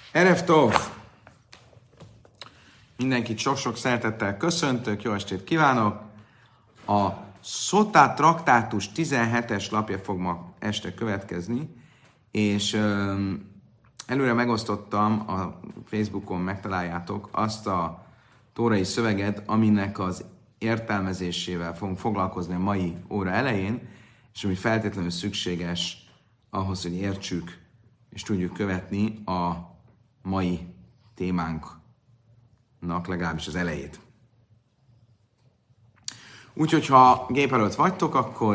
Erev Tov! Mindenkit sok-sok szeretettel köszöntök, jó estét kívánok! A Szotá traktátus 17-es lapja fog ma este következni, és előre megosztottam, a Facebookon megtaláljátok azt a tórai szöveget, aminek az értelmezésével fogunk foglalkozni a mai óra elején, és ami feltétlenül szükséges ahhoz, hogy értsük és tudjuk követni a mai témánknak legalábbis az elejét. Úgyhogy, ha gép előtt vagytok, akkor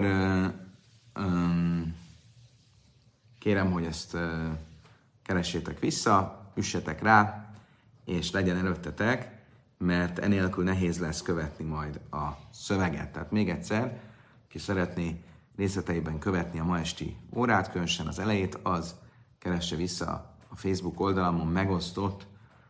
kérem, hogy ezt keressétek vissza, üssetek rá, és legyen előttetek, mert enélkül nehéz lesz követni majd a szöveget. Tehát még egyszer, ki szeretné részleteiben követni a ma esti órát, különösen az elejét, az keresse vissza a Facebook oldalamon megosztott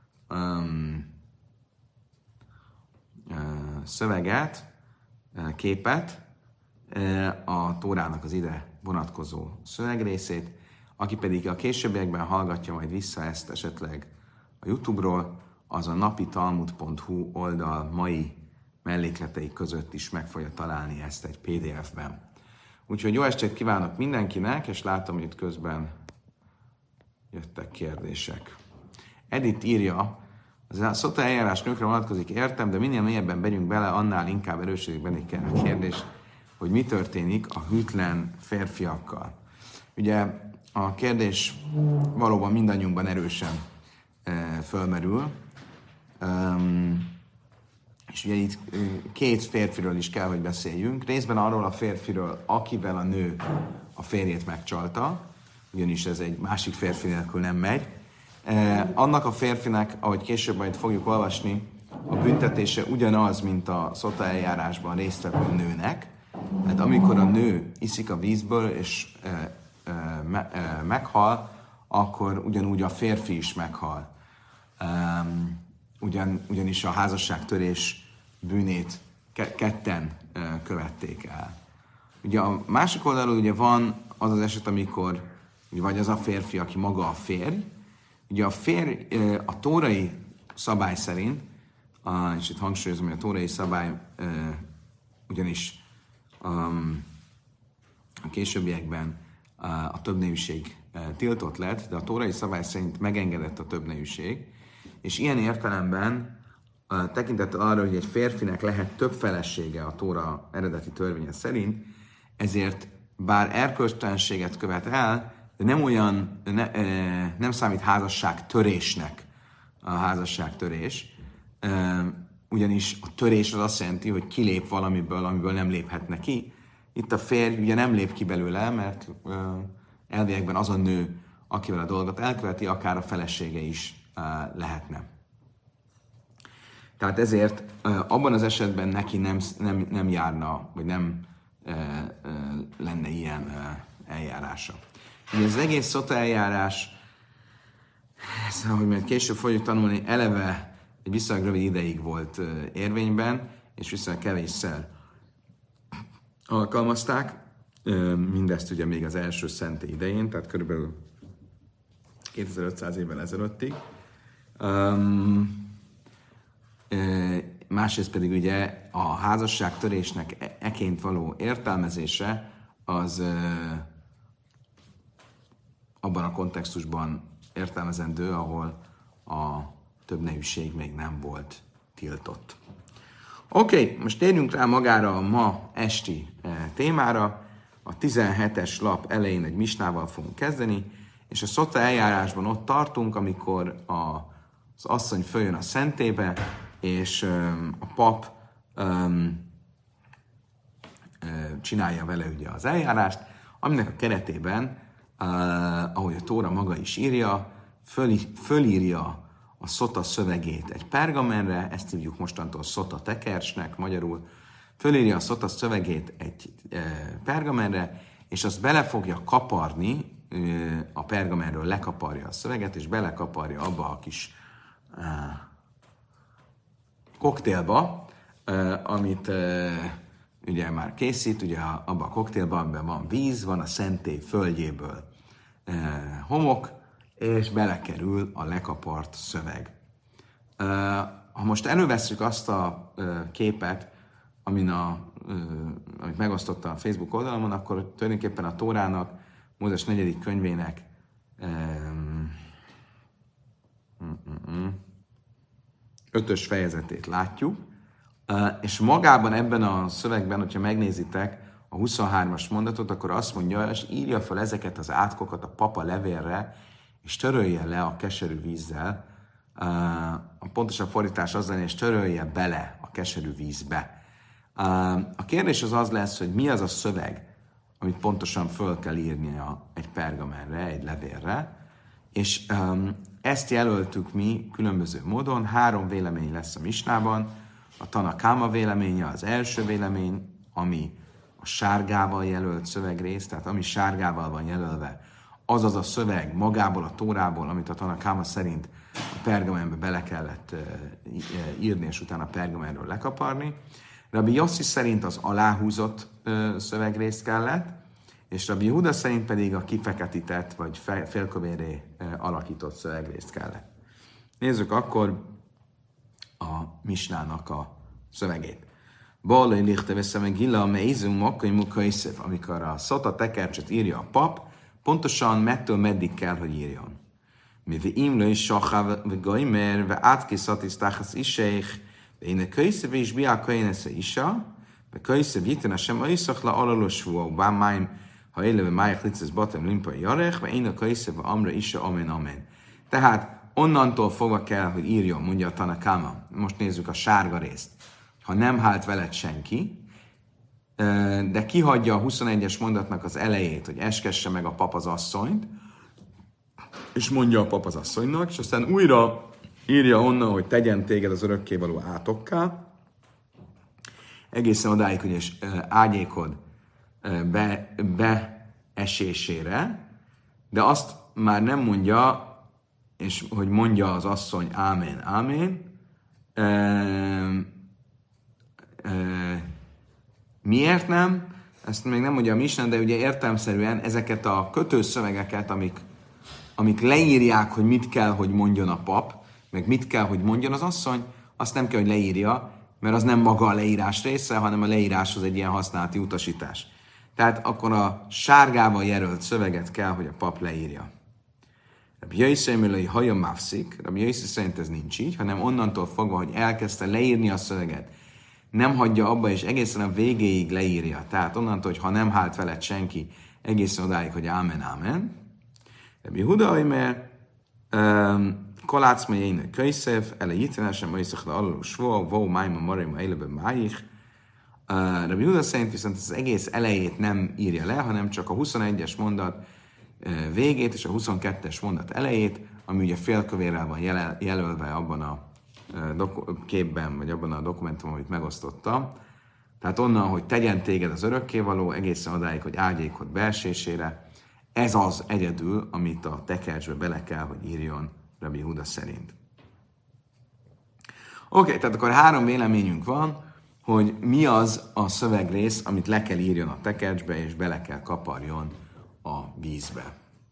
szöveget, képet, a Tórának az ide vonatkozó szövegrészét, aki pedig a későbbiekben hallgatja majd vissza ezt esetleg a YouTube-ról, az a napitalmud.hu oldal mai mellékletei között is meg fogja találni ezt egy PDF-ben. Úgyhogy jó estét kívánok mindenkinek, és látom, hogy itt közben jöttek kérdések. Edith írja, az a Szota eljárás nőkre vonatkozik, értem, de minél mélyebben megyünk bele, annál inkább erősödik benne a kérdés, hogy mi történik a hűtlen férfiakkal. Ugye a kérdés valóban mindannyiunkban erősen fölmerül, és ugye itt két férfiről is kell, hogy beszéljünk. Részben arról a férfiről, akivel a nő a férjét megcsalta, ugyanis ez egy másik férfi nélkül nem megy. Annak a férfinek, ahogy később majd fogjuk olvasni, a büntetése ugyanaz, mint a Szota eljárásban résztvevő nőnek. Tehát amikor a nő iszik a vízből és meghal, akkor ugyanúgy a férfi is meghal. Ugyanis a házasságtörés bűnét ketten követték el. Ugye a másik oldalról ugye van az az eset, amikor vagy az a férfi, aki maga a férj. Ugye a férj a tórai szabály szerint, és itt hangsúlyozom, hogy a tórai szabály ugyanis a későbbiekben a többnévűség tiltott lett, de a tórai szabály szerint megengedett a többnévűség, és ilyen értelemben tekintettel arra, hogy egy férfinek lehet több felesége a Tóra eredeti törvénye szerint, ezért bár erkölcstelenséget követ el, de nem számít házasságtörésnek a házasságtörés, ugyanis a törés az azt jelenti, hogy kilép valamiből, amiből nem léphetne ki. Itt a férj ugye nem lép ki belőle, mert elviekben az a nő, akivel a dolgot elköveti, akár a felesége is lehetne. Tehát ezért abban az esetben neki nem járna, vagy nem lenne ilyen eljárása. Ugye az egész Szota eljárás, ahogy majd később fogjuk tanulni, eleve egy viszonylag rövid ideig volt érvényben, és viszonylag kevésszer alkalmazták. Mindezt ugye még az első szentély idején, tehát körülbelül 2500 évvel ezelőttig. Másrészt pedig ugye a házasságtörésnek eként való értelmezése az abban a kontextusban értelmezendő, ahol a többnévűség még nem volt tiltott. Oké, most térjünk rá magára a ma esti témára. A 17-es lap elején egy misnával fogunk kezdeni, és a Szota eljárásban ott tartunk, amikor az asszony följön a szentélybe, és a pap csinálja vele ugye az eljárást, aminek a keretében, ahogy a Tóra maga is írja, fölírja a Szota szövegét egy pergamenre, ezt hívjuk mostantól Szota tekercsnek magyarul, fölírja a Szota szövegét egy pergamenre, és azt bele fogja kaparni, a pergamenről lekaparja a szöveget, és belekaparja abba a kis koktélba, amit ugye már készít, ugye abban a koktélban amiben van víz, van a szentély földjéből homok, és belekerül a lekapart szöveg. Ha most elővesszük azt a képet, amit megosztottam a Facebook oldalamon, akkor tulajdonképpen a Tórának, Mózes 4. könyvének 5. fejezetét látjuk, és magában ebben a szövegben, hogyha megnézitek a 23-as mondatot, akkor azt mondja, és írja fel ezeket az átkokat a papa levélre, és törölje le a keserű vízzel. A pontosabb fordítás az lenne, és törölje bele a keserű vízbe. A kérdés az lesz, hogy mi az a szöveg, amit pontosan föl kell írnia egy pergamenre, egy levélre, és ezt jelöltük mi különböző módon. 3 vélemény lesz a Misnában. A Tana Káma véleménye az első vélemény, ami a sárgával jelölt szövegrész, tehát ami sárgával van jelölve, az a szöveg magából, a Tórából, amit a Tana Káma szerint a pergamenbe bele kellett írni, és utána a pergamenről lekaparni. Rabbi Yossi szerint az aláhúzott szövegrészt kellett, és Rabbi Huda szerint pedig a kifeketített, vagy félkövérré alakított szövegrészt kellett. Nézzük akkor a Misnának a szövegét. Balai lichte veszem meg gilla, meizum makkai mukaiszev. Amikor a szota tekercset írja a pap, pontosan mettől meddig kell, hogy írjon. Mivel imlő is sachav, ve gaimer, ve átkiszatisztáchasz iseich, ve én a köjszev is biá köjnesze isa, ve köjszev jitena sem aiszakla alalosvó, bámáim, ha éleve májak licesz batem limpai jarech, ve én a köjszev amra isa, amen, amen. Tehát onnantól fogva kell, hogy írjon, mondja a Tana Káma. Most nézzük a sárga részt. Ha nem hált veled senki, de kihagyja a 21-es mondatnak az elejét, hogy eskesse meg a pap az asszonyt, és mondja a pap az asszonynak, és aztán újra írja onnan, hogy tegyen téged az örökkévaló átokká, egészen odáig, hogy ágyékod beesésére, de azt már nem mondja, és hogy mondja az asszony ámén, ámén. Miért nem? Ezt még nem mondja a Misna, de ugye értelemszerűen ezeket a kötőszövegeket, amik leírják, hogy mit kell, hogy mondjon a pap, meg mit kell, hogy mondjon az asszony, azt nem kell, hogy leírja, mert az nem maga a leírás része, hanem a leíráshoz egy ilyen használati utasítás. Tehát akkor a sárgával jelölt szöveget kell, hogy a pap leírja. Rabbi Yossi Mélai hajam mávszik, Rabbi Yossi szerint ez nincs így, hanem onnantól fogva, hogy elkezdte leírni a szöveget, nem hagyja abba, és egészen a végéig leírja. Tehát onnantól, hogy ha nem hált veled senki, egészen odáig, hogy ámen, ámen. Rabbi Huda Aimer, Kolácma Jénő Köjszev, ele jitvenesem, Aiszakla Alaló Svó, Vó Májma Marima Élebe Májich. Rabbi Huda szerint viszont az egész elejét nem írja le, hanem csak a 21-es mondat végét és a 22-es mondat elejét, ami ugye félkövérrel van jelölve abban a képben, vagy abban a dokumentumban, amit megosztottam. Tehát onnan, hogy tegyen téged az örökkévaló, egészen odáig, hogy ágyékod beesésére, ez az egyedül, amit a tekercsbe bele kell, hogy írjon Rabbi Huda szerint. Oké, tehát akkor 3 véleményünk van, hogy mi az a szövegrész, amit le kell írjon a tekercsbe, és bele kell kaparjon a vízbe.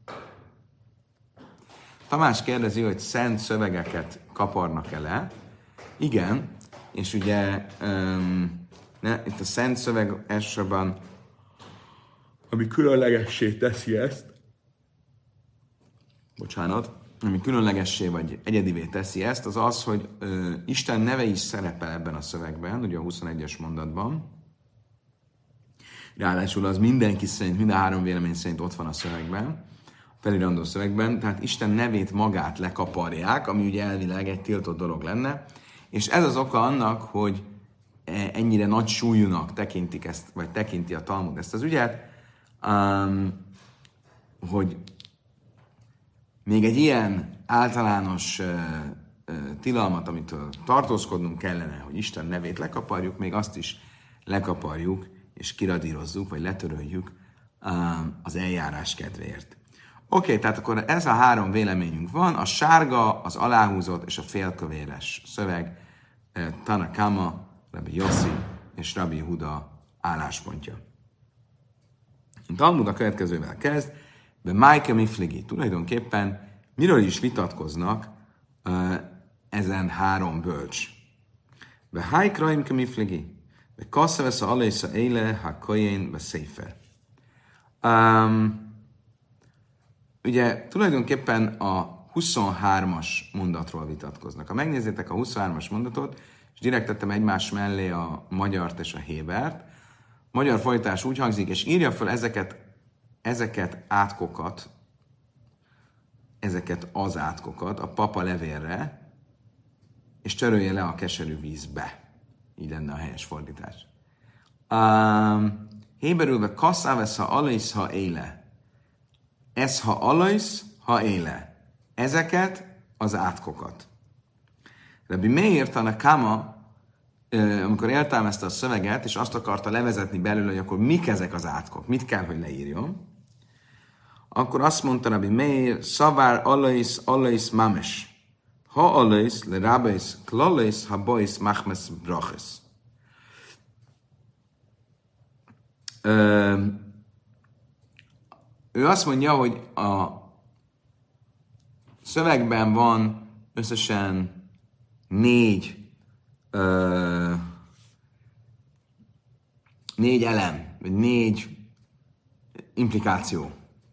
Tamás kérdezi, hogy szent szövegeket kaparnak-e le? Igen, és ugye itt a szent szöveg elsősorban, ami különlegessé teszi ezt, ami különlegessé vagy egyedivé teszi ezt, az az, hogy Isten neve is szerepel ebben a szövegben, ugye a 21-es mondatban. Ráadásul az mindenki szerint, mind a 3 vélemény szerint ott van a szövegben, a felirandó szövegben, tehát Isten nevét magát lekaparják, ami ugye elvileg egy tiltott dolog lenne, és ez az oka annak, hogy ennyire nagy súlyúnak tekintik ezt, vagy tekinti a Talmud ezt az ügyet, hogy még egy ilyen általános tilalmat, amitől tartózkodnunk kellene, hogy Isten nevét lekaparjuk, még azt is lekaparjuk, és kiradírozzuk, vagy letöröljük az eljárás kedvéért. Oké, tehát akkor ez a 3 véleményünk van, a sárga, az aláhúzott és a félkövéres szöveg, Tana Káma, Rabbi Yossi és Rabbi Huda álláspontja. A Talmud a következővel kezd, be Májke Mifligi, tulajdonképpen Miről is vitatkoznak ezen három bölcs? Ve hájkraim kemiflegi, ve kasszavesza alésza éle, ha kajén, ve széfer. Ugye tulajdonképpen a 23-as mondatról vitatkoznak. Ha megnézzétek a 23-as mondatot, és direkt tettem egymás mellé a magyart és a hébert, magyar fordítás úgy hangzik, és írja fel ezeket az átkokat a papa levélre, és törölje le a keserű vízbe. Így lenne a helyes fordítás. Héberülve kasszávesz ha alajsz, ha éle. Ez ha alajsz, ha éle. Ezeket az átkokat. Rabbi Meir Tanakama, amikor értelmezte a szöveget, és azt akarta levezetni belőle, hogy akkor mik ezek az átkok, mit kell, hogy leírjon, akkor azt mondta Rabbi Meir, szavár alajsz mames. Ha alajsz, le rabajsz, klalajsz, ha bajsz, machmes brachesz. Ő azt mondja, hogy a szövegben van összesen 4 elem, vagy 4 implikáció.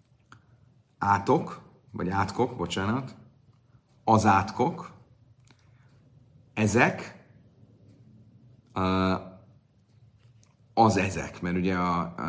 Átkok, bocsánat, az átkok, ezek, ezek, mert ugye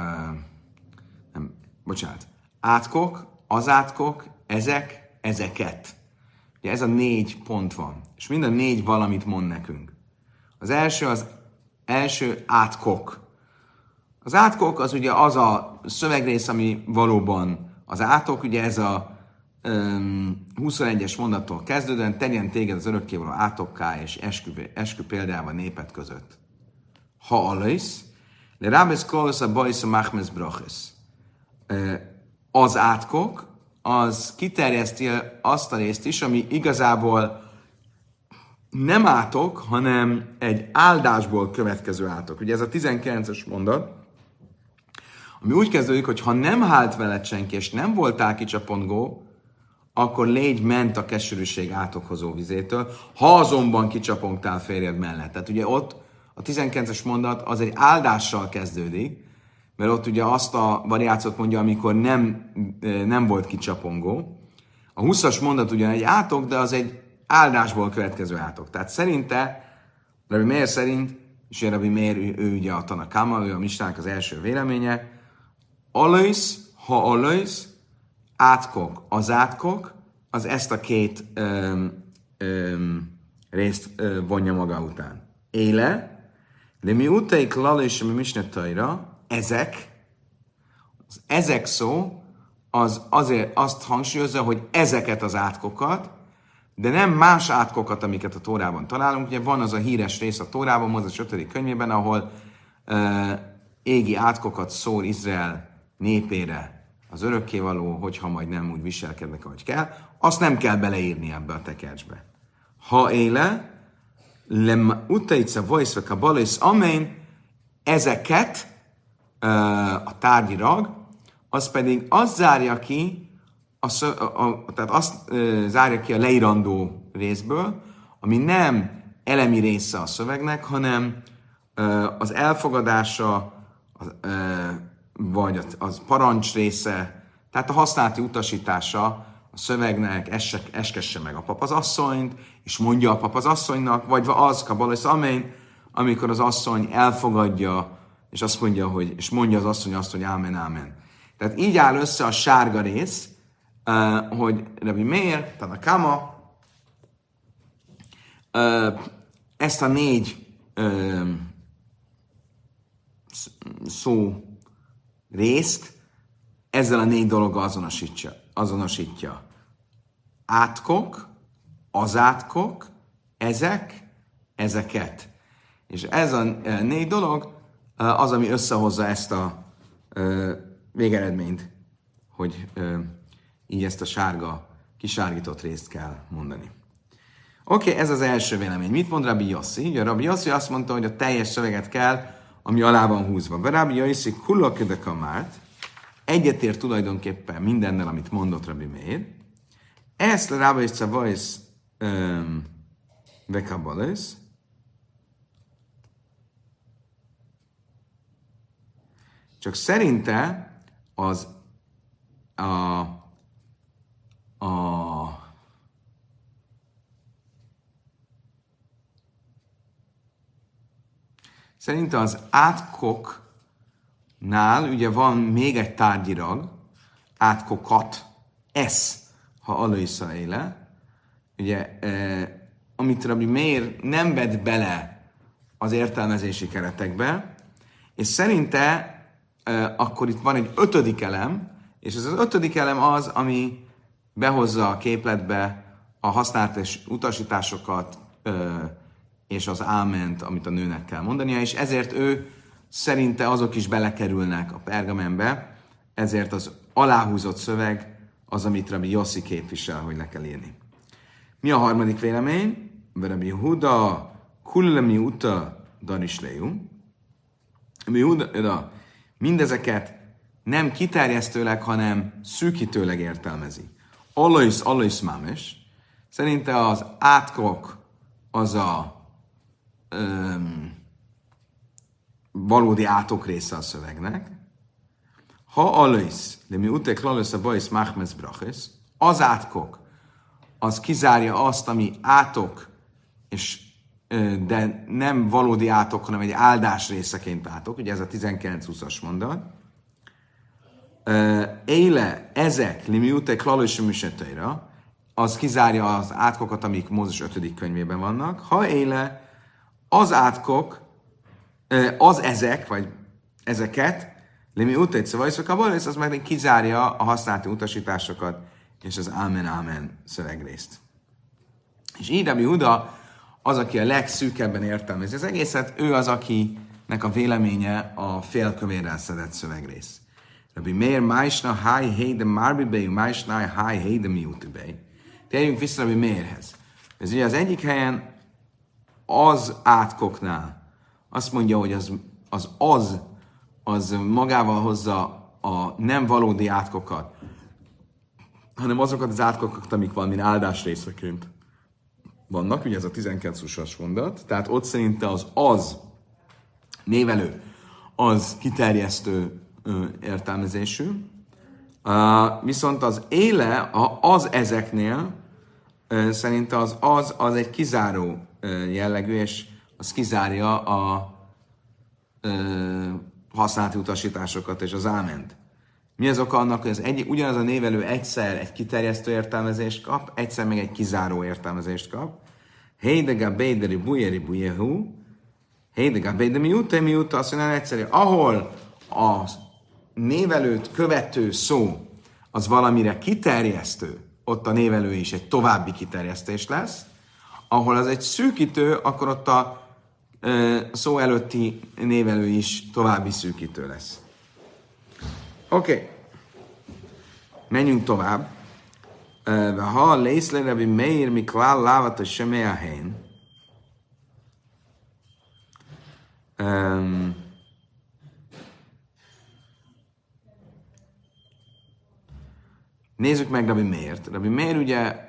átkok, az átkok, ezeket. Ugye ez a 4 pont van, és mind a 4 valamit mond nekünk. Az első átkok. Az átkok az ugye az a szövegrész, ami valóban az átok, ugye ez a 21-es mondattól kezdődően tegyen téged az örökkévaló átokká és eskü példával népet között. Ha alajsz, le rábesz klósz a bajsz a machmes brachesz. Az átkok, az kiterjeszti azt a részt is, ami igazából nem átok, hanem egy áldásból következő átok. Ugye ez a 19-es mondat, ami úgy kezdődik, hogy ha nem hált veled senki, és nem voltál kicsapongó, akkor légy ment a keserűség átokkozó vizétől, ha azonban kicsapongtál férjed mellett. Tehát ugye ott a 19-es mondat az egy áldással kezdődik, mert ott ugye azt a variációt mondja, amikor nem volt kicsapongó. A 20-as mondat ugyan egy átok, de az egy áldásból következő átok. Tehát szerinte, Rabbi Meir szerint, és Rabbi Meir, ő ugye a Tanakama, ő a Misnának az első véleménye, alajsz, ha alajsz, átkok, az átkok, az ezt a 2 részt vonja maga után. Éle, de mi utáig lalajsz, ami misnetaira, ezek szó, az azért azt hangsúlyozza, hogy ezeket az átkokat, de nem más átkokat, amiket a Tórában találunk. Ugye van az a híres rész a Tórában, Mózes 5. könyvében, ahol égi átkokat szór Izrael népére az örökkévaló, hogyha majd nem úgy viselkednek, ahogy kell, azt nem kell beleírni ebbe a tekercsbe. Ha éle, utaica vajszve kabalész, amen, ezeket a tárgyi rag, az pedig azt zárja ki, tehát azt zárja ki a leírandó részből, ami nem elemi része a szövegnek, hanem az elfogadása, vagy az parancs része, tehát a használati utasítása a szövegnek, eskesse meg a papazasszonyt, és mondja a papazasszonynak, vagy az kabalasz amen, amikor az asszony elfogadja, és azt mondja, és mondja az asszony azt, hogy ámen, ámen. Tehát így áll össze a sárga rész, hogy Rabbi Meir, Tanakama, ezt a 4 szó részt ezzel a 4 dologgal azonosítja. Átkok, az átkok, ezeket. És ez a 4 dolog az, ami összehozza ezt a végeredményt, hogy így ezt a sárga, kisárgított részt kell mondani. Oké, ez az első vélemény. Mit mond Rabbi Yossi? Ugye Rabbi Yossi azt mondta, hogy a teljes szöveget kell, ami alá van húzva. Rabbi Yossi kullaködekamát egyetért tulajdonképpen mindennel, amit mondott Rabbi Meir. Ezt Rabbi Szavajsz vekabalész. Csak szerinte az szerinte az átkoknál ugye van még egy tárgyirag, átkokat, ha alősza éle, ugye, amit Rabbi Meir nem vett bele az értelmezési keretekbe, és szerinte akkor itt van egy 5. elem, és ez az 5. elem az, ami behozza a képletbe a használt utasításokat és az áment, amit a nőnek kell mondania, és ezért ő szerinte azok is belekerülnek a pergamenbe, ezért az aláhúzott szöveg az, amit Rabbi Yossi képvisel, hogy le kell írni. Mi a harmadik vélemény? Rabbi Huda kullemi uta darisleum. Rabbi Huda mindezeket nem kiterjesztőleg, hanem szűkítőleg értelmezi. Alois mámes. Szerinte az átkok az a valódi átok része a szövegnek. Ha alois, de mi utek lalois a bajsz machmes brachis, az átkok, az kizárja azt, ami átok, és de nem valódi átok, hanem egy áldás részeként átok, ugye ez a 19-20-as mondat. Éle, ezek, limiutek, lalősöm üseteira, az kizárja az átkokat, amik Mózes 5. könyvében vannak. Ha éle, az átkok, az ezek, vagy ezeket, limiutek, szavajszok, az meg kizárja a használati utasításokat, és az ámen szövegrészt. És így Rabbi Huda az, aki a legszűkebben értelmezi az egészet, ő az, akinek a véleménye a félkövérrel szedett szövegrész. Rabbi Meir májsna háj héde marbibei, májsna háj héde miutibei. Térjünk vissza Rabbi Meirhez. Ez ugye az egyik helyen az átkoknál azt mondja, hogy az magával hozza a nem valódi átkokat, hanem azokat az átkokat, amik valami áldás részeként vannak, ugye ez a 19-20-as mondat, tehát ott szerinte az névelő, az kiterjesztő értelmezésű, viszont az éle, az ezeknél szerinte az egy kizáró jellegű, és az kizárja a használati utasításokat és az áment. Mi az oka annak, hogy az ugyanaz a névelő egyszer egy kiterjesztő értelmezést kap, egyszer még egy kizáró értelmezést kap. Heidega beideri bujeri bujehu, heidega beideri miuta, azt mondja egyszerű, ahol a névelőt követő szó az valamire kiterjesztő, ott a névelő is egy további kiterjesztés lesz, ahol az egy szűkítő, akkor ott a szó előtti névelő is további szűkítő lesz. Oké. Menjünk tovább. Ha lészle Rabbi Meir miklál lávat a semea hén. Nézzük meg Rabbi Meirt. Rabbi Meir ugye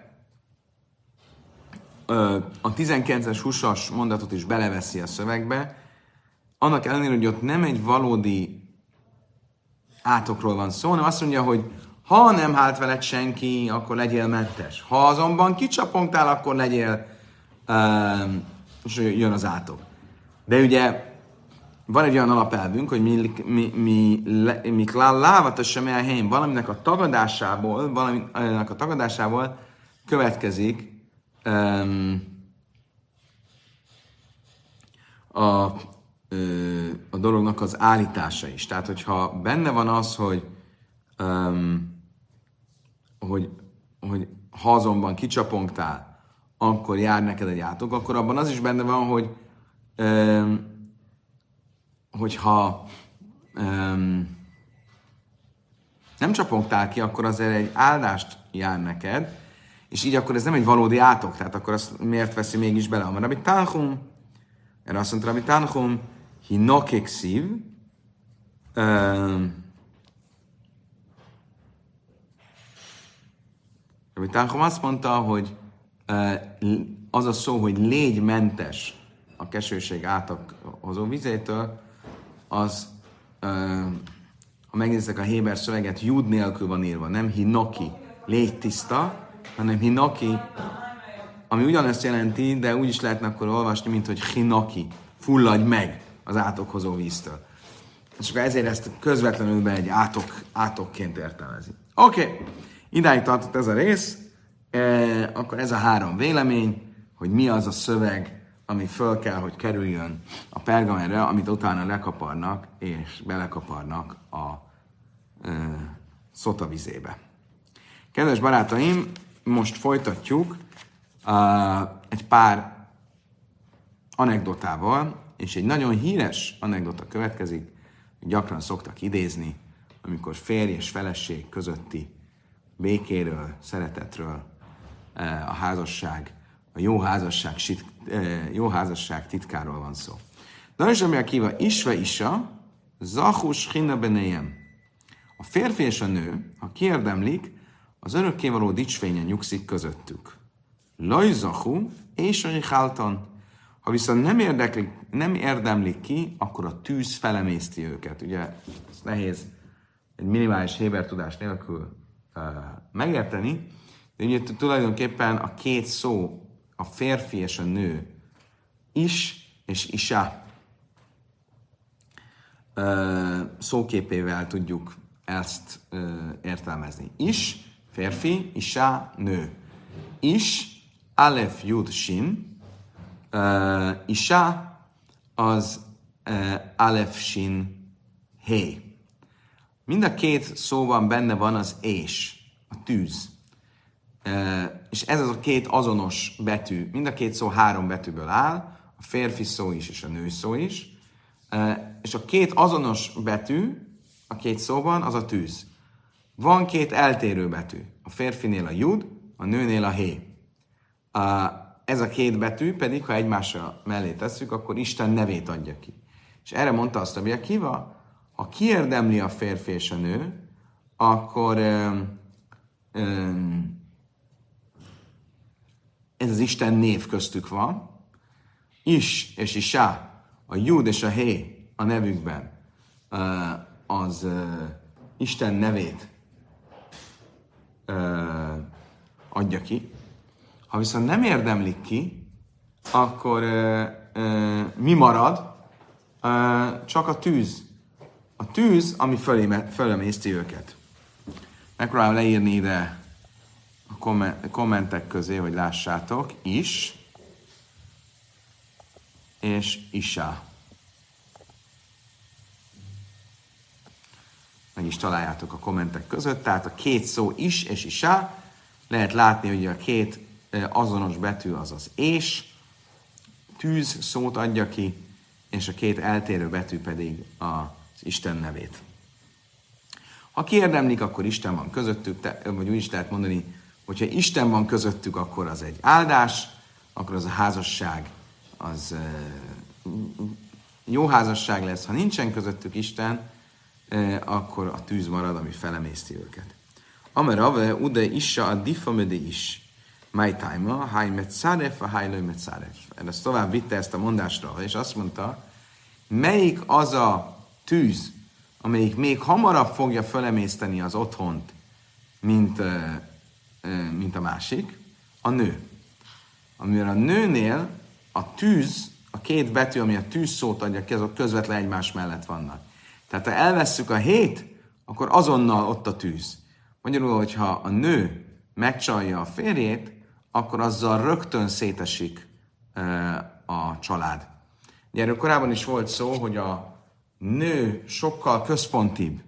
a 19-es 20-as mondatot is beleveszi a szövegbe. Annak ellenére, hogy ott nem egy valódi átokról van szó, hanem azt mondja, hogy ha nem hált veled senki, akkor legyél mentes. Ha azonban kicsapongtál, akkor legyél, és jön az átok. De ugye van egy olyan alapelvünk, hogy mi lávat sem elhelyén, valaminek a tagadásából következik a dolognak az állítása is. Tehát, hogyha benne van az, hogy ha azonban kicsapongtál, akkor jár neked egy átok, akkor abban az is benne van, hogyha nem csapongtál ki, akkor azért egy áldást jár neked, és így akkor ez nem egy valódi átok, tehát akkor azt miért veszi mégis bele? Amar Rabbi Tanchum, erre azt mondta Rabbi Tanchum, hi nokek szív, Rabbi Rabbi Tanchum azt mondta, hogy az a szó, hogy légy mentes a kesőség áthozó vizétől, az, ha megnézzek a héber szöveget, jud nélkül van írva, nem hinoki, légy tiszta, hanem hinoki, ami ugyanezt jelenti, de úgy is lehetne akkor olvasni, mint hogy hinoki, fulladj meg az átokhozó víztől. És akkor ezért ezt közvetlenül be egy átokként értelmezi. Oké, idáig tartott ez a rész, akkor ez a három vélemény, hogy mi az a szöveg, ami föl kell, hogy kerüljön a pergamenre, amit utána lekaparnak, és belekaparnak a szota vizébe. Kedves barátaim, most folytatjuk egy pár anekdotával, és egy nagyon híres anekdota következik, gyakran szoktak idézni, amikor férj és feleség közötti békéről, szeretetről, a házasság, a jó házasság titkáról van szó. De is, ami Akiva, isve isa, zachus hinna benéjem. A férfi és a nő, ha kiérdemlik, az örökkévaló dicsfényen nyugszik közöttük. Laj zachu, és a háltan. Ha viszont nem érdemlik ki, akkor a tűz felemészti őket. Ugye, ez nehéz egy minimális héber tudás nélkül megérteni, de ugye tulajdonképpen a két szó, a férfi és a nő, is és isá szóképével tudjuk ezt értelmezni. Is, férfi, isá, nő. Is, alef, jud, sin. Isá az alef, sin, hé. Mind a két szóban benne van az és, a tűz. És ez az a két azonos betű, mind a két szó 3 betűből áll, a férfi szó is és a nő szó is, és a két azonos betű a két szóban az a tűz. Van 2 eltérő betű, a férfinél a jud, a nőnél a hé. Ez a 2 betű pedig, ha egymásra mellé tesszük, akkor Isten nevét adja ki. És erre mondta azt Rabbi Akiva, ha kiérdemli a férfi és a nő, akkor ez az Isten név köztük van, is és isá, a jud és a hé a nevükben az Isten nevét adja ki. Ha viszont nem érdemlik ki, akkor mi marad? Csak a tűz. A tűz, ami fölemészti őket. Megpróbálom leírni ide a kommentek közé, hogy lássátok. Is és isá. Meg is találjátok a kommentek között. Tehát a 2 szó is és isá. Lehet látni, hogy a 2 azonos betű az az és, tűz szót adja ki, és a 2 eltérő betű pedig az Isten nevét. Ha kiérdemlik, akkor Isten van közöttük, vagy úgy is lehet mondani, hogyha Isten van közöttük, akkor az egy áldás, akkor az a házasság, az jó házasság lesz. Ha nincsen közöttük Isten, akkor a tűz marad, ami felemészti őket. Amerave, ude issa a diffamöde is. My time, háj metszáref, a háj lő metszáref. Ezt tovább vitte ezt a mondásra, és azt mondta, melyik az a tűz, amelyik még hamarabb fogja fölemészteni az otthont, mint a másik? A nő. Amivel a nőnél a tűz, a 2 betű, ami a tűz szót adja ki, azok közvetlen egymás mellett vannak. Tehát ha elvesszük a hét, akkor azonnal ott a tűz. Magyarul, hogyha a nő megcsalja a férjét, akkor azzal rögtön szétesik a család. Ugye erről korábban is volt szó, hogy a nő sokkal központibb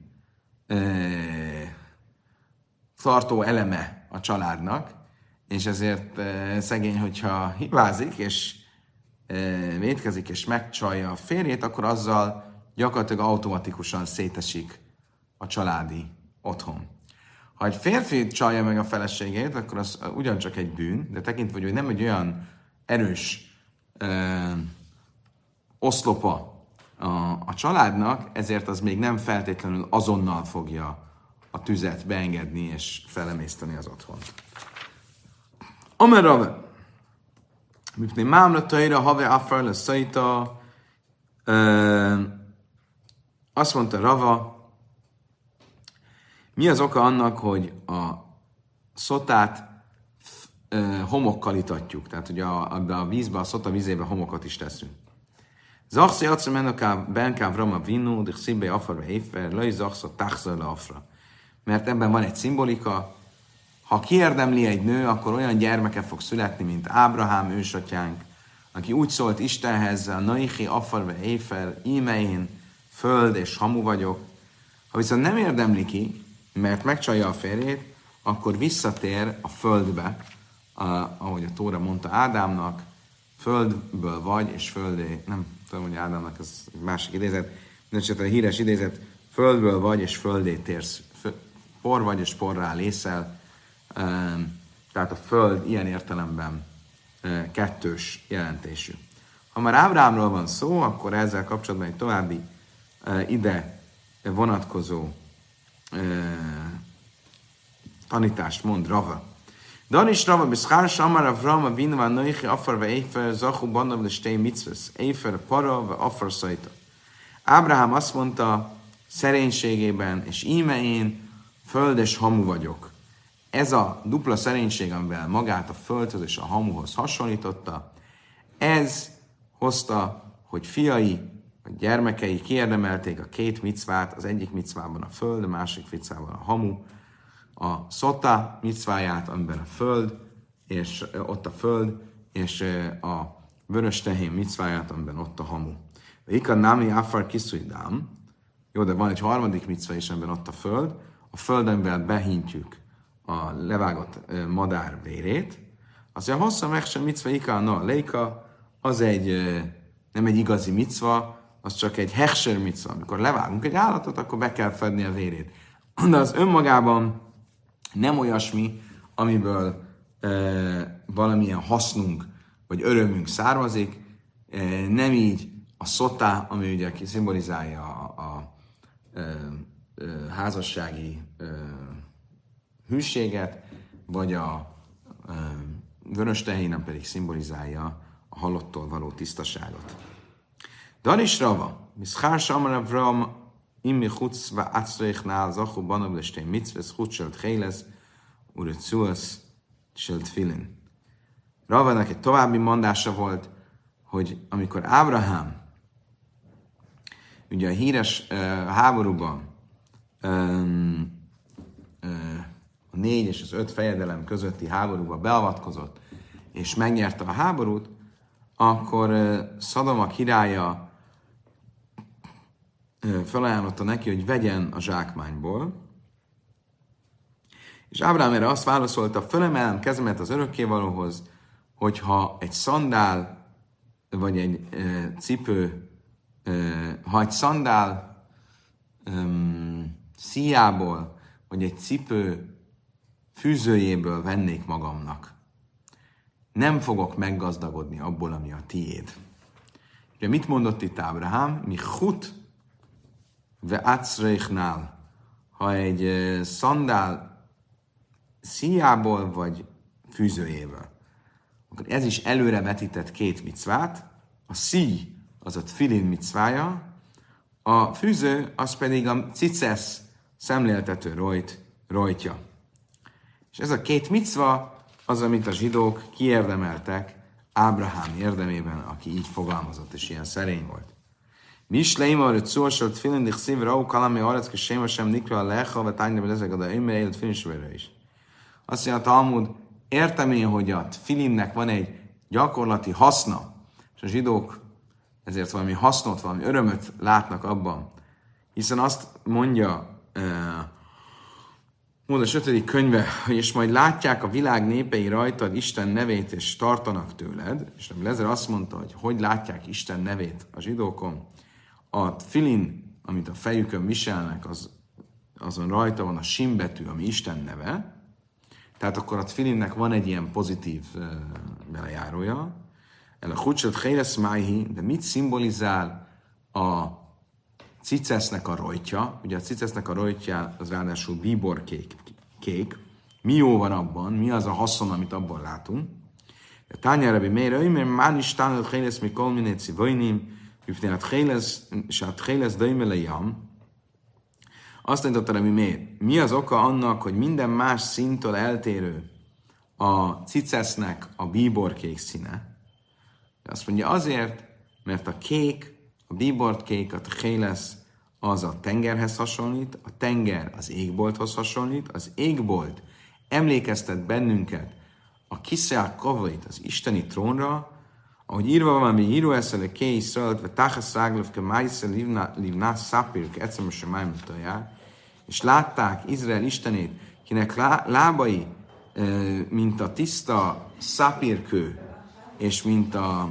tartó eleme a családnak, és ezért szegény, hogyha hibázik, és vétkezik, és megcsalja a férjét, akkor azzal gyakorlatilag automatikusan szétesik a családi otthon. Ha egy férfi csalja meg a feleségét, akkor az ugyancsak egy bűn, de tekintve, hogy nem egy olyan erős oszlopa a családnak, ezért az még nem feltétlenül azonnal fogja a tüzet beengedni és felemészteni az otthont. Rava. Mipné mámra tajra, have afar lesz szaita. Azt mondta Rava, mi az oka annak, hogy a szotát homokkal itatjuk? Tehát, hogy a vízbe, a szota vízébe homokat is teszünk. Zachszi atszor mennek benkáv rama vinnu, de szibbe afarva éfer, löj zachszor táxor le afra. Mert ebben van egy szimbolika. Ha kiérdemli egy nő, akkor olyan gyermeke fog születni, mint Ábrahám ősatyánk, aki úgy szólt Istenhez, a naichi afarva éfer, íme én föld és hamu vagyok. Ha viszont nem érdemli ki, mert megcsalja a férjét, akkor visszatér a földbe, ahogy a Tóra mondta Ádámnak, földből vagy, és földé, nem tudom, hogy Ádámnak ez egy másik idézet, de a híres idézet, földből vagy, és földé térsz, por vagy, és porrá lészel, tehát a föld ilyen értelemben kettős jelentésű. Ha már Ábrahámról van szó, akkor ezzel kapcsolatban egy további ide vonatkozó tanítást mond Rava. Danis Rava b'schár samar Avraham avinu v'anoichi afar v'eifer zachu banav l'shtei mitzvahs eifer para v'afar szajta. Ábrahám azt mondta szerénységében, és íme én föld és hamu vagyok. Ez a dupla szerénység, amivel magát a földhöz és a hamuhoz hasonlította, ez hozta, hogy fiai, a gyermekei kiérdemelték a két micvát, az egyik micvában a föld, a másik micvában a hamu, a szota micváját, amiben a föld, és ott a föld, és a vörös tehén micváját, amiben ott a hamu. Ika námi afar kiszújdám, jó, de van egy harmadik micva is, amiben ott a föld, amivel behintjük a levágott madár vérét, az a hossza meg sem micva ika na leika, az nem egy igazi micva, az csak egy hechser micva. Amikor levágunk egy állatot, akkor be kell fedni a vérét. De az önmagában nem olyasmi, amiből valamilyen hasznunk vagy örömünk származik, nem így a szotá, ami ugye szimbolizálja a házassági hűséget, vagy a vörös tehénem pedig szimbolizálja a halottól való tisztaságot. Danis Rava, miszchár samar Avram, immi chutz va atzreichnál zachu banav lestén mitzvesz chutz selt chéles, urecuasz selt filin. Ravanak egy további mondása volt, hogy amikor Ábrahám ugye a híres háborúban a 4 és az 5 fejedelem közötti háborúba beavatkozott, és megnyerte a háborút, akkor Szodoma királya felajánlotta neki, hogy vegyen a zsákmányból, és Ábrahám erre azt válaszolta, fölemelem kezemet az örökkévalóhoz, hogyha egy szandál, vagy egy cipő, ha egy szandál szíjából, vagy egy cipő fűzőjéből vennék magamnak, nem fogok meggazdagodni abból, ami a tiéd. Ugye mit mondott itt Ábrahám? Mi chut ve atzreichnál, ha egy szandál szíjából vagy fűzőjéből, akkor ez is előre vetített két micvát, a szíj az a tfilin micvája, a fűző az pedig a cicesz szemléltető rojtja. És ez a két micva az, amit a zsidók kiérdemeltek Ábrahám érdemében, aki így fogalmazott, és ilyen szerény volt. Misleima, hogy szósol tfilin dich szív rau kalami aracka séma sem nikra lecha, vagy tányra ezek a imre élet finisvére is. Azt mondja a Talmud, értem én, hogy a tfilinnek van egy gyakorlati haszna, és a zsidók ezért valami hasznot, valami örömöt látnak abban, hiszen azt mondja Mózes 5. könyve, hogy és majd látják a világ népei rajtad Isten nevét, és tartanak tőled, és Lezer azt mondta, hogy látják Isten nevét a zsidókon, a tfilin, amit a fejükön viselnek, azon rajta van a sin betű, ami Isten neve, tehát akkor a tfilinnek van egy ilyen pozitív belejárója. El a chutselt chélesz májhi, de mit szimbolizál a cicesznek a rojtja? Ugye a cicesznek a rojtja az ráadásul bíborkék, mi jó van abban, mi az a haszon, amit abban látunk. A tányárabi mélyre, mert már is tánul héles, mikor minél civojnim, és hát héles döjmele jam. Azt tanította Rabbi Meir, mi az oka annak, hogy minden más színtől eltérő a cicesznek a bíborkék színe? Azt mondja azért, mert a kék, a bíborkék, a tchélesz az a tengerhez hasonlít, a tenger az égbolthoz hasonlít, az égbolt emlékeztet bennünket a kiszák kavait, az isteni trónra, ahogy írva van, ami író eszele ké Iszraelt, vagy táchasz ráglövke májszel livná szápirk, egyszerűen sem májmutajár, és látták Izrael istenét, kinek lábai, mint a tiszta szápirkő, és mint a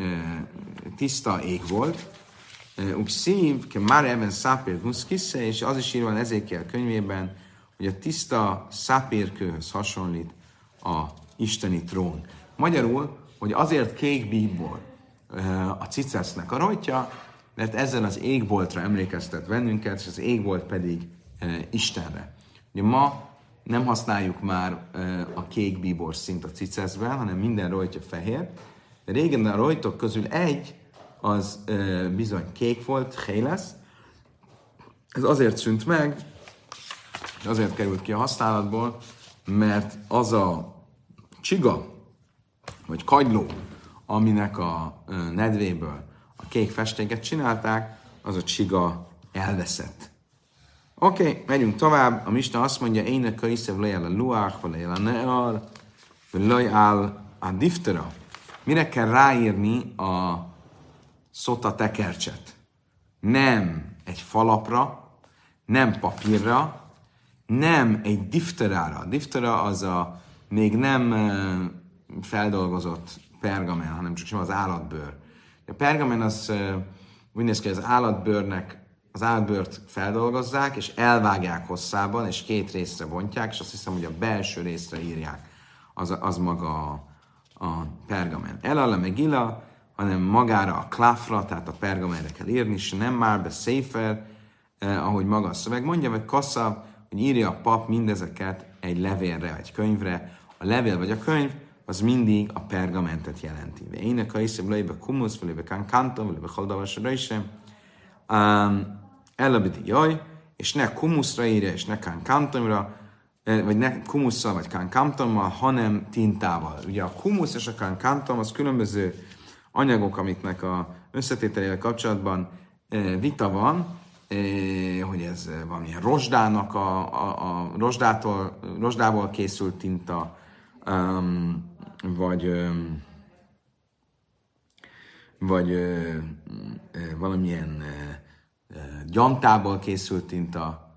tiszta ég volt, úgy szív, ke már ebben szápirk muszkisze, és az is írva Ezékiel könyvében, hogy a tiszta szápirkőhöz hasonlít a isteni trón. Magyarul, hogy azért kék bíbor a cicesznek a rojtja, mert ezzel az égboltra emlékeztet bennünket, és az égbolt pedig Istenre. Ugye ma nem használjuk már a kék bíbor szint a ciceszben, hanem minden rojtja fehér. De régen a rojtok közül egy, az bizony kék volt, héles. Ez azért szűnt meg, és azért került ki a használatból, mert az a csiga, vagy kagyló, aminek a nedvéből a kék festéket csinálták, az a csiga elveszett. Oké, megyünk tovább. A Misna azt mondja, ének köjszev lejel a luach, vagy lejel a near, vagy lejel a diftera. Mire kell ráírni a szota tekercset? Nem egy falapra, nem papírra, nem egy difterára. A diftera az a még nem feldolgozott pergamen, hanem csak sem az állatbőr. A pergamen az úgy néz ki, az állatbőrt feldolgozzák, és elvágják hosszában, és két részre bontják, és azt hiszem, hogy a belső részre írják. Az maga a pergamen. Elalla meg illa, hanem magára a kláfra, tehát a pergamenre kell írni, és nem már be széfer, ahogy maga a szöveg mondja, vagy kassa, hogy írja a pap mindezeket egy levélre, egy könyvre. A levél vagy a könyv, az mindig a pergamentet jelenti. Ének a iszeb lejbe kumusz, vagy lejbe kankantom, vagy lejbe haldavasra is sem. Ellabidi jaj, és ne kumuszra írja, és ne kankantomra, vagy ne kumusszal, vagy kankantommal, hanem tintával. Ugye a kumusz és a kankantom az különböző anyagok, amiknek a összetételével kapcsolatban vita van, hogy ez valamilyen rozsdának a rozsdából készült tinta, vagy valamilyen gyantából készült tinta,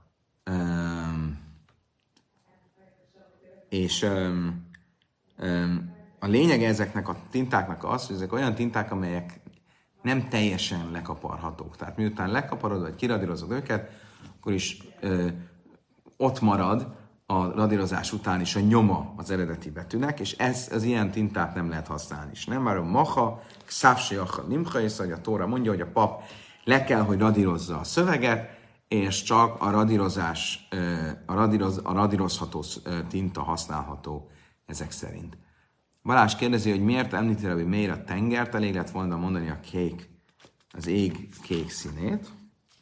és a lényeg ezeknek a tintáknak az, hogy ezek olyan tinták, amelyek nem teljesen lekaparhatók. Tehát miután lekaparod, vagy kiradírozod őket, akkor is ott marad a radírozás után is a nyoma az eredeti betűnek, és az ilyen tintát nem lehet használni. És nem már a maha, szávsi acha nimcha, és a Tóra mondja, hogy a pap le kell, hogy radírozza a szöveget, és csak a radírozható tinta használható ezek szerint. Balázs kérdezi, hogy miért említi Rabbi Meir a tengert, elég lett volna mondani az ég kék színét.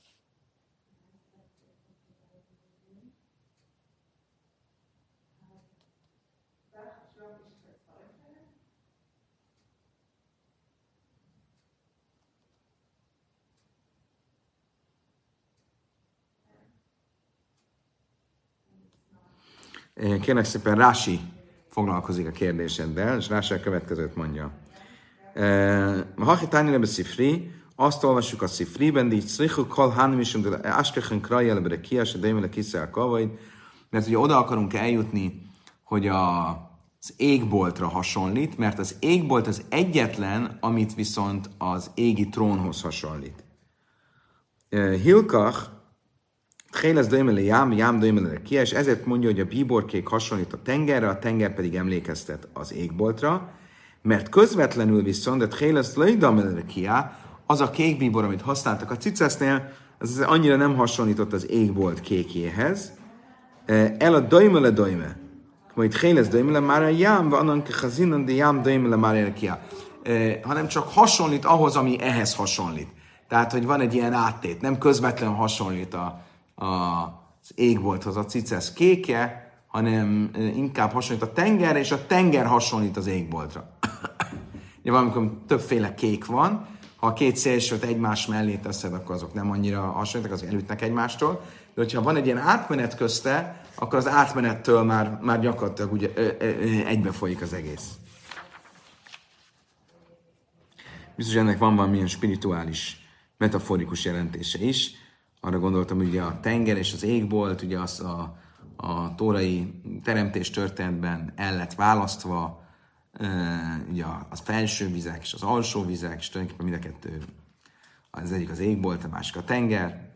Kérlek szépen, Rási foglalkozik a kérdéseddel, és Rási a következőt mondja. Hachitányi szifri, azt olvassuk a szifriben, de így szrichu kol hánimisum, de áskeken krajjelebere kiása, de émele kiszál kavaid, mert ugye oda akarunk eljutni, hogy az égboltra hasonlít, mert az égbolt az egyetlen, amit viszont az égi trónhoz hasonlít. Hilkach, Tchélesz döjmele jám döjmele ki, és ezért mondja, hogy a bíborkék hasonlít a tengerre, a tenger pedig emlékeztet az égboltra, mert közvetlenül viszont, de Tchélesz döjmele ki, az a kék bíbor, amit használtak a cicesznél, az annyira nem hasonlított az égbolt kékjéhez. El a döjmele, majd Héles Döjmele már a jám, van Hazinan, de jám Döjmele már hanem csak hasonlít ahhoz, ami ehhez hasonlít. Tehát, hogy van egy ilyen áttét, nem közvetlenül hasonlít az égbolthoz a cicesz kékje, hanem inkább hasonlít a tengerre, és a tenger hasonlít az égboltra. Ugye valamikor többféle kék van, ha a két szélsőt egymás mellé teszed, akkor azok nem annyira hasonlítanak, azok elütnek egymástól, de hogyha van egy ilyen átmenet közte, akkor az átmenettől már gyakorlatilag ugye, egybe folyik az egész. Biztos ennek van valamilyen spirituális, metaforikus jelentése is. Arra gondoltam, hogy ugye a tenger és az égbolt, ugye az a tórai teremtés történetben el lett választva, ugye a felső vizek és az alsó vizek, és tulajdonképpen mind a kettő, az egyik az égbolt, a másik a tenger.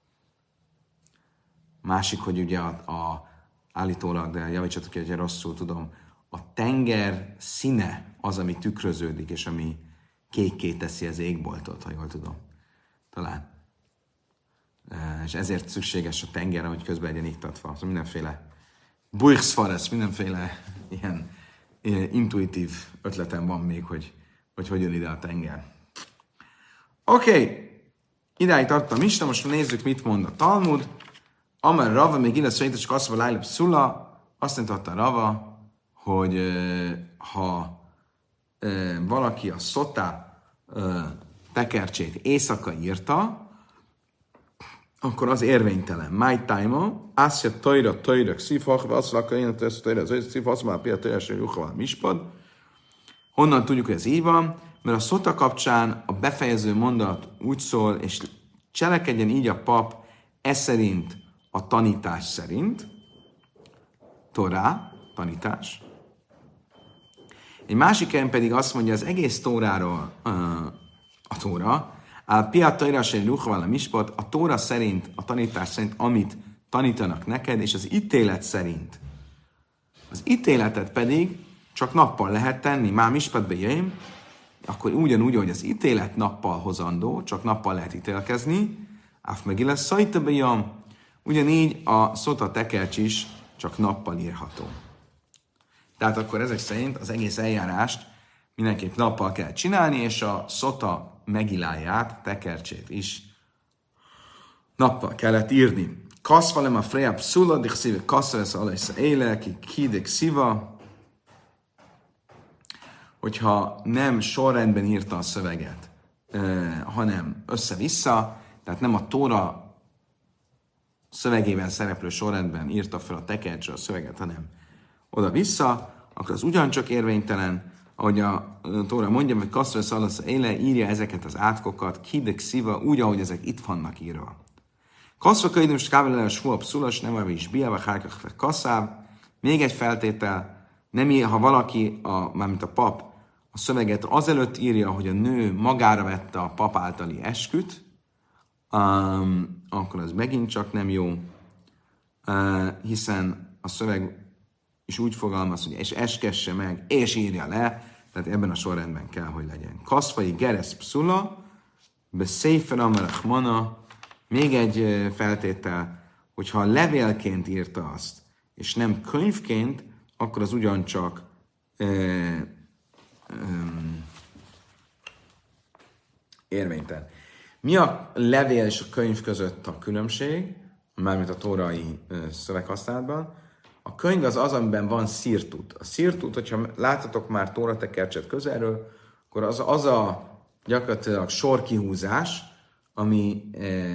Másik, hogy ugye állítólag, de javítsatok ki, hogy rosszul tudom, a tenger színe az, ami tükröződik, és ami kékké teszi az égboltot, ha jól tudom. Talán. És ezért szükséges a tengerre, hogy közben legyen iktatva. Szóval mindenféle buichsfares, mindenféle ilyen intuitív ötletem van még, hogy jön ide a tenger. Oké. Idáig tartottam Misna, most nézzük, mit mond a Talmud. Amar Rava, még ide szerint, csak azt mondja, Lájlep Szula, azt mondta Rava, hogy ha valaki a szotá tekercsét éjszaka írta, akkor az érvénytelen. My time, azt tojra szívhach, azt lakar én a tojra, az szív, azt már például tojra, juhval mispad. Honnan tudjuk, hogy ez így van? Mert a szota kapcsán a befejező mondat úgy szól, és cselekedjen így a pap, ez szerint a tanítás szerint, Torá, tanítás. Egy másik helyen pedig azt mondja, az egész Tóráról a Tóra, a Pia Tóra se ruhval a mispot, a Tóra szerint, a tanítás szerint, amit tanítanak neked, és az ítélet szerint. Az ítéletet pedig csak nappal lehet tenni, már mispatbe jöjjön, akkor ugyanúgy, hogy az ítélet nappal hozandó, csak nappal lehet ítélkezni, áf meg lesz szajtabe jöjjön, ugyanígy a szota tekercs is csak nappal írható. Tehát akkor ezek szerint az egész eljárást mindenképp nappal kell csinálni, és a szota megiláját, tekercsét is nappal kellett írni. Kaszvalem a freja pszula, dik szíve kasszalesz alajsza éle, ki kidek szíva. Hogyha nem sorrendben írta a szöveget, hanem össze-vissza, tehát nem a Tóra szövegében szereplő sorrendben írta fel a tekercsre a szöveget, hanem oda-vissza, akkor az ugyancsak érvénytelen, ahogy a Tóra mondja, hogy Kasszor Szalasz éle írja ezeket az átkokat, kidek szíva, úgy, ahogy ezek itt vannak írva. Kasszor könyvöm, és kávelel a suap szulas, nem a is biava, hárkak kasszáv. Még egy feltétel, nem ha valaki, mármint a pap, a szöveget azelőtt írja, hogy a nő magára vette a pap általi esküt, akkor ez megint csak nem jó, hiszen a szöveg is úgy fogalmaz, hogy és eskesse meg, és írja le, tehát ebben a sorrendben kell, hogy legyen. Kaszfai geresz pszula, be széfer amelech mana, még egy feltétel, hogyha levélként írta azt, és nem könyvként, akkor az ugyancsak érvénytelen. Mi a levél és a könyv között a különbség, mármint a tórai szöveghasználatban? A könyv az, amiben van szirtut. A szirtut, hogyha láttatok már tóratekercset közelről, akkor az a gyakorlatilag sorkihúzás, ami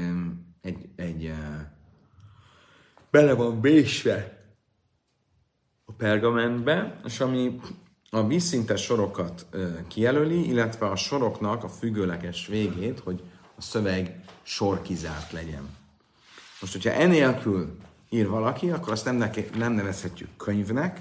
bele van vésve a pergamentbe, és ami a vízszintes sorokat kijelöli, illetve a soroknak a függőleges végét, hogy a szöveg sorkizárt legyen. Most, hogyha enélkül ír valaki, akkor azt nem nevezhetjük könyvnek,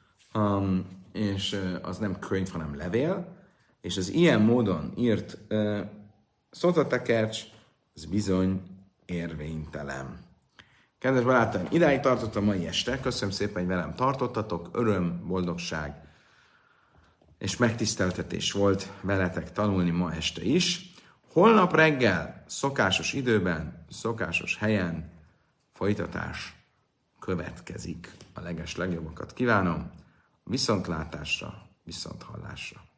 és az nem könyv, hanem levél, és az ilyen módon írt szótatekercs, az bizony érvénytelen. Kedves barátaim, idáig tartottam mai este, köszönöm szépen, hogy velem tartottatok, öröm, boldogság és megtiszteltetés volt veletek tanulni ma este is. Holnap reggel, szokásos időben, szokásos helyen, folytatás következik. A leges legjobbakat kívánom. Viszontlátásra, viszonthallásra.